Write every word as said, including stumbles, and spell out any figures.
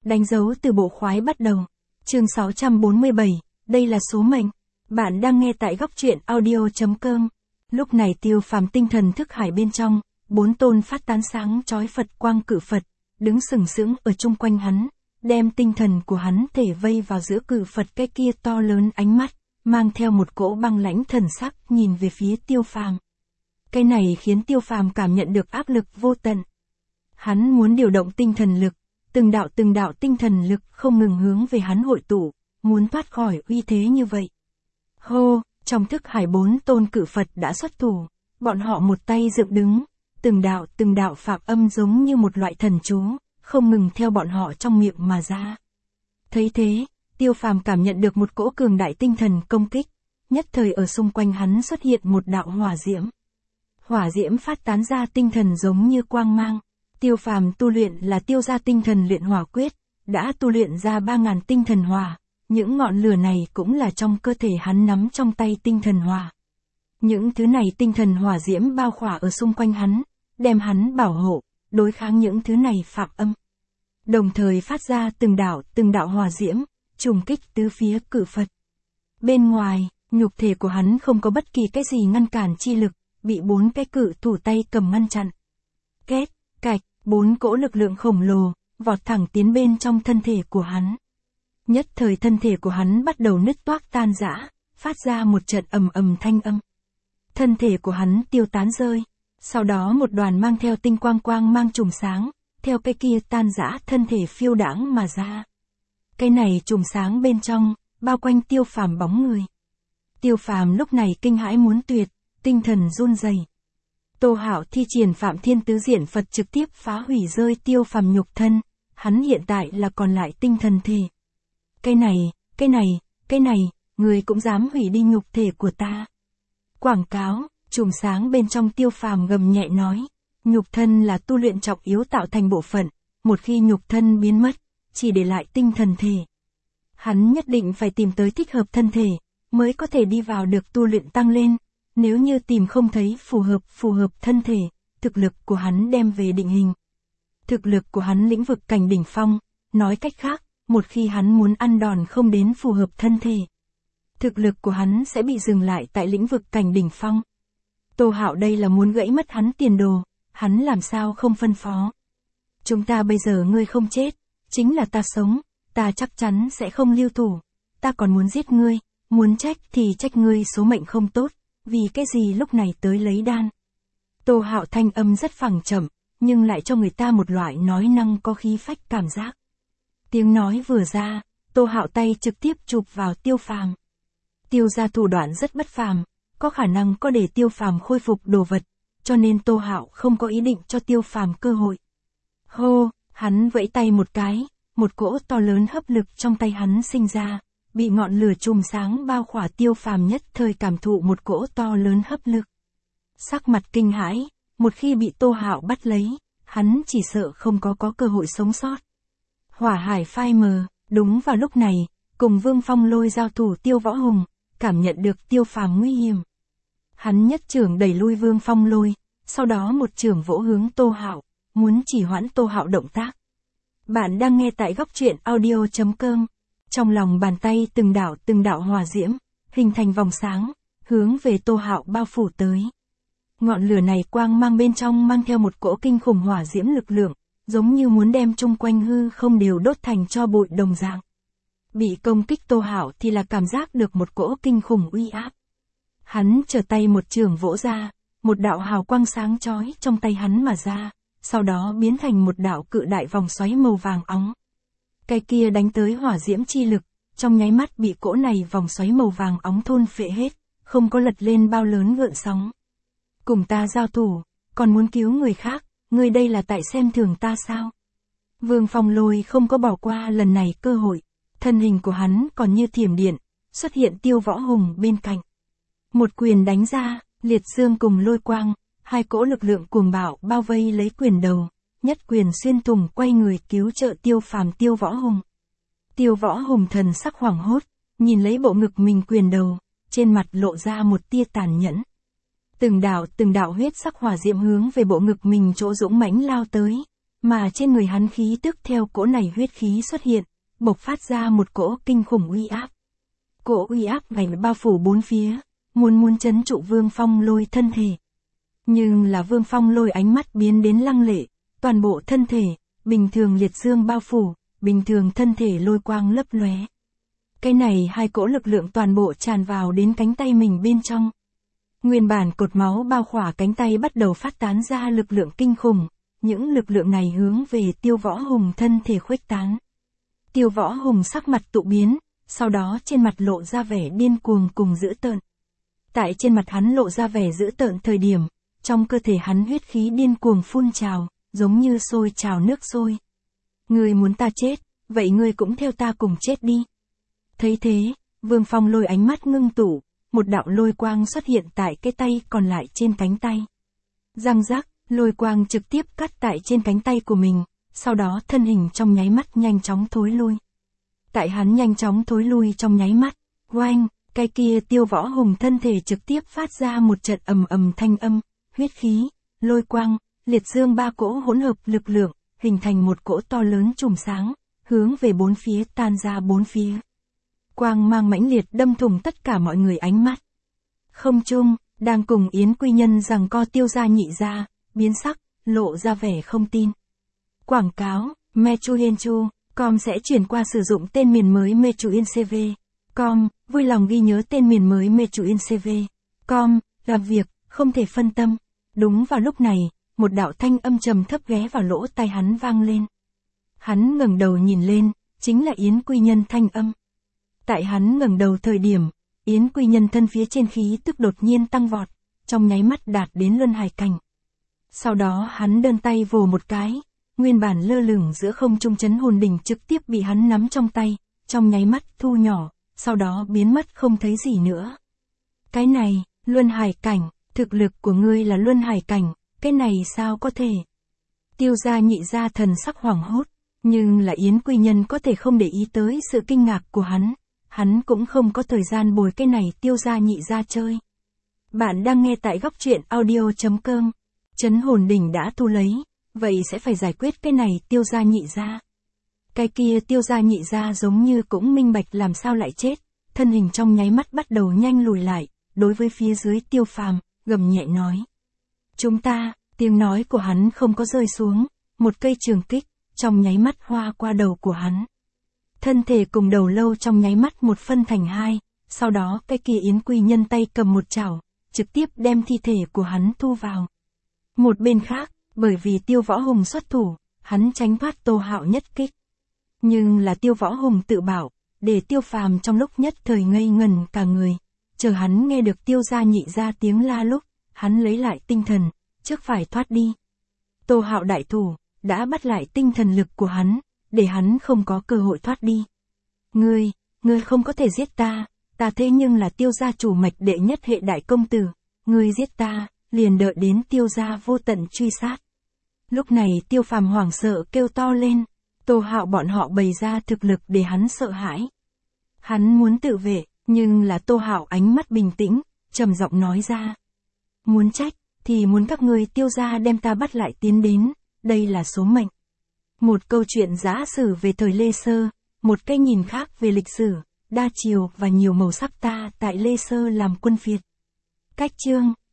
Đánh dấu từ bộ khoái bắt đầu. Chương sáu trăm bốn mươi bảy, đây là số mệnh. Bạn đang nghe tại góc truyện audio chấm com. Lúc này Tiêu Phàm tinh thần thức hải bên trong, bốn tôn phát tán sáng chói Phật quang cự Phật, đứng sừng sững ở chung quanh hắn, đem tinh thần của hắn thể vây vào giữa cự Phật cái kia to lớn, ánh mắt mang theo một cỗ băng lãnh thần sắc nhìn về phía Tiêu Phàm. Cái này khiến Tiêu Phàm cảm nhận được áp lực vô tận. Hắn muốn điều động tinh thần lực, từng đạo từng đạo tinh thần lực không ngừng hướng về hắn hội tụ, muốn thoát khỏi uy thế như vậy. Hô, trong thức hải bốn tôn cự Phật đã xuất thủ, bọn họ một tay dựng đứng, từng đạo từng đạo phạm âm giống như một loại thần chú, không ngừng theo bọn họ trong miệng mà ra. Thấy thế, Tiêu Phàm cảm nhận được một cỗ cường đại tinh thần công kích, nhất thời ở xung quanh hắn xuất hiện một đạo hỏa diễm. Hỏa diễm phát tán ra tinh thần giống như quang mang. Tiêu Phàm tu luyện là Tiêu gia tinh thần luyện hỏa quyết, đã tu luyện ra ba ngàn tinh thần hỏa, những ngọn lửa này cũng là trong cơ thể hắn nắm trong tay tinh thần hỏa. Những thứ này tinh thần hỏa diễm bao khỏa ở xung quanh hắn, đem hắn bảo hộ, đối kháng những thứ này phạm âm. Đồng thời phát ra từng đạo từng đạo hỏa diễm, trùng kích tứ phía cự Phật. Bên ngoài, nhục thể của hắn không có bất kỳ cái gì ngăn cản chi lực, bị bốn cái cự thủ tay cầm ngăn chặn. Két, cạch, bốn cỗ lực lượng khổng lồ, vọt thẳng tiến bên trong thân thể của hắn. Nhất thời thân thể của hắn bắt đầu nứt toác tan rã, phát ra một trận ầm ầm thanh âm. Thân thể của hắn tiêu tán rơi, sau đó một đoàn mang theo tinh quang quang mang chùm sáng, theo cái kia tan rã thân thể phiêu đãng mà ra. Cái này chùm sáng bên trong, bao quanh Tiêu Phàm bóng người. Tiêu Phàm lúc này kinh hãi muốn tuyệt, tinh thần run rẩy. Tô Hạo thi triển Phạm Thiên Tứ Diện Phật trực tiếp phá hủy rơi Tiêu Phàm nhục thân, hắn hiện tại là còn lại tinh thần thể. Cái này, cái này, cái này, người cũng dám hủy đi nhục thể của ta. Quảng cáo, chùm sáng bên trong Tiêu Phàm gầm nhẹ nói, nhục thân là tu luyện trọng yếu tạo thành bộ phận, một khi nhục thân biến mất, chỉ để lại tinh thần thể. Hắn nhất định phải tìm tới thích hợp thân thể, mới có thể đi vào được tu luyện tăng lên. Nếu như tìm không thấy phù hợp phù hợp thân thể, thực lực của hắn đem về định hình. Thực lực của hắn lĩnh vực cảnh đỉnh phong, nói cách khác, một khi hắn muốn ăn đòn không đến phù hợp thân thể, thực lực của hắn sẽ bị dừng lại tại lĩnh vực cảnh đỉnh phong. Tô Hạo đây là muốn gãy mất hắn tiền đồ, hắn làm sao không phân phó. Chúng ta bây giờ ngươi không chết, chính là ta sống, ta chắc chắn sẽ không lưu thủ, ta còn muốn giết ngươi, muốn trách thì trách ngươi số mệnh không tốt. Vì cái gì lúc này tới lấy đan? Tô Hạo thanh âm rất phẳng chậm, nhưng lại cho người ta một loại nói năng có khí phách cảm giác. Tiếng nói vừa ra, Tô Hạo tay trực tiếp chụp vào Tiêu Phàm. Tiêu gia thủ đoạn rất bất phàm, có khả năng có để Tiêu Phàm khôi phục đồ vật, cho nên Tô Hạo không có ý định cho Tiêu Phàm cơ hội. Hô, hắn vẫy tay một cái, một cỗ to lớn hấp lực trong tay hắn sinh ra. Bị ngọn lửa chùm sáng bao khỏa Tiêu Phàm nhất thời cảm thụ một cỗ to lớn hấp lực. Sắc mặt kinh hãi, một khi bị Tô Hạo bắt lấy, hắn chỉ sợ không có có cơ hội sống sót. Hỏa hải phai mờ, đúng vào lúc này, cùng Vương Phong Lôi giao thủ Tiêu Võ Hùng, cảm nhận được Tiêu Phàm nguy hiểm. Hắn nhất trưởng đẩy lui Vương Phong Lôi, sau đó một trưởng vỗ hướng Tô Hạo, muốn chỉ hoãn Tô Hạo động tác. Bạn đang nghe tại góc truyện audio chấm com. Trong lòng bàn tay từng đạo từng đạo hỏa diễm, hình thành vòng sáng, hướng về Tô Hạo bao phủ tới. Ngọn lửa này quang mang bên trong mang theo một cỗ kinh khủng hỏa diễm lực lượng, giống như muốn đem chung quanh hư không đều đốt thành tro bụi đồng dạng. Bị công kích Tô Hạo thì là cảm giác được một cỗ kinh khủng uy áp. Hắn trở tay một trường vỗ ra, một đạo hào quang sáng chói trong tay hắn mà ra, sau đó biến thành một đạo cự đại vòng xoáy màu vàng óng. Cái kia đánh tới hỏa diễm chi lực, trong nháy mắt bị cỗ này vòng xoáy màu vàng óng thôn phệ hết, không có lật lên bao lớn gợn sóng. Cùng ta giao thủ, còn muốn cứu người khác, ngươi đây là tại xem thường ta sao? Vương Phong Lôi không có bỏ qua lần này cơ hội, thân hình của hắn còn như thiểm điện, xuất hiện Tiêu Võ Hùng bên cạnh. Một quyền đánh ra, liệt dương cùng lôi quang, hai cỗ lực lượng cuồng bạo bao vây lấy quyền đầu. Nhất quyền xuyên thủng quay người cứu trợ Tiêu Phàm Tiêu Võ Hùng. Tiêu Võ Hùng thần sắc hoảng hốt, nhìn lấy bộ ngực mình quyền đầu, trên mặt lộ ra một tia tàn nhẫn. Từng đạo từng đạo huyết sắc hỏa diễm hướng về bộ ngực mình chỗ dũng mãnh lao tới, mà trên người hắn khí tức theo cỗ này huyết khí xuất hiện, bộc phát ra một cỗ kinh khủng uy áp. Cỗ uy áp này bao phủ bốn phía, muốn muốn chấn trụ Vương Phong Lôi thân thể. Nhưng là Vương Phong Lôi ánh mắt biến đến lăng lệ, toàn bộ thân thể, bình thường liệt dương bao phủ, bình thường thân thể lôi quang lấp lóe. Cái này hai cỗ lực lượng toàn bộ tràn vào đến cánh tay mình bên trong. Nguyên bản cột máu bao khỏa cánh tay bắt đầu phát tán ra lực lượng kinh khủng, những lực lượng này hướng về Tiêu Võ Hùng thân thể khuếch tán. Tiêu Võ Hùng sắc mặt tụ biến, sau đó trên mặt lộ ra vẻ điên cuồng cùng dữ tợn. Tại trên mặt hắn lộ ra vẻ dữ tợn thời điểm, trong cơ thể hắn huyết khí điên cuồng phun trào, giống như sôi trào nước sôi. Ngươi muốn ta chết, vậy ngươi cũng theo ta cùng chết đi. Thấy thế, Vương Phong Lôi ánh mắt ngưng tụ, một đạo lôi quang xuất hiện tại cái tay còn lại trên cánh tay. Răng rắc, lôi quang trực tiếp cắt tại trên cánh tay của mình, sau đó thân hình trong nháy mắt nhanh chóng thối lui. Tại hắn nhanh chóng thối lui trong nháy mắt, oanh, cái kia Tiêu Võ Hùng thân thể trực tiếp phát ra một trận ầm ầm thanh âm, huyết khí, lôi quang, liệt dương ba cỗ hỗn hợp lực lượng, hình thành một cỗ to lớn chùm sáng, hướng về bốn phía tan ra bốn phía. Quang mang mãnh liệt đâm thủng tất cả mọi người ánh mắt. Không trung, đang cùng Yến Quy Nhân giằng co Tiêu gia nhị gia, biến sắc, lộ ra vẻ không tin. Quảng cáo, Mechuyenchu, com sẽ chuyển qua sử dụng tên miền mới Mechuyencv. Com, vui lòng ghi nhớ tên miền mới Mechuyencv. Com, làm việc, không thể phân tâm. Đúng vào lúc này, một đạo thanh âm trầm thấp ghé vào lỗ tai hắn vang lên. Hắn ngẩng đầu nhìn lên, chính là Yến Quy Nhân thanh âm. Tại hắn ngẩng đầu thời điểm, Yến Quy Nhân thân phía trên khí tức đột nhiên tăng vọt, trong nháy mắt đạt đến luân hải cảnh. Sau đó hắn đơn tay vồ một cái, nguyên bản lơ lửng giữa không trung chấn hồn đỉnh trực tiếp bị hắn nắm trong tay, trong nháy mắt thu nhỏ, sau đó biến mất không thấy gì nữa. Cái này, luân hải cảnh, thực lực của ngươi là luân hải cảnh, cái này sao có thể? Tiêu gia nhị gia thần sắc hoảng hốt, nhưng là Yến Quy Nhân có thể không để ý tới sự kinh ngạc của hắn, hắn cũng không có thời gian bồi cái này Tiêu gia nhị gia chơi. Bạn đang nghe tại góc truyện audio chấm com. Chấn hồn đỉnh đã thu lấy, vậy sẽ phải giải quyết cái này Tiêu gia nhị gia. Cái kia Tiêu gia nhị gia giống như cũng minh bạch làm sao lại chết, thân hình trong nháy mắt bắt đầu nhanh lùi lại, đối với phía dưới Tiêu Phàm, gầm nhẹ nói. Chúng ta, tiếng nói của hắn không có rơi xuống, một cây trường kích, trong nháy mắt hoa qua đầu của hắn. Thân thể cùng đầu lâu trong nháy mắt một phân thành hai, sau đó cái kia Yến Quy Nhân tay cầm một chảo, trực tiếp đem thi thể của hắn thu vào. Một bên khác, bởi vì Tiêu Võ Hùng xuất thủ, hắn tránh thoát Tô Hạo nhất kích. Nhưng là Tiêu Võ Hùng tự bảo, để Tiêu Phàm trong lúc nhất thời ngây ngần cả người, chờ hắn nghe được Tiêu gia nhị gia tiếng la lúc, hắn lấy lại tinh thần, trước phải thoát đi. Tô Hạo đại thủ, đã bắt lại tinh thần lực của hắn, để hắn không có cơ hội thoát đi. Ngươi, ngươi không có thể giết ta, ta thế nhưng là Tiêu gia chủ mạch đệ nhất hệ đại công tử, ngươi giết ta, liền đợi đến Tiêu gia vô tận truy sát. Lúc này Tiêu Phàm hoảng sợ kêu to lên, Tô Hạo bọn họ bày ra thực lực để hắn sợ hãi. Hắn muốn tự vệ, nhưng là Tô Hạo ánh mắt bình tĩnh, trầm giọng nói ra. Muốn trách, thì muốn các ngươi Tiêu gia đem ta bắt lại tiến đến, đây là số mệnh. Một câu chuyện giả sử về thời Lê Sơ, một cái nhìn khác về lịch sử, đa chiều và nhiều màu sắc ta tại Lê Sơ làm quân phiệt. Cách chương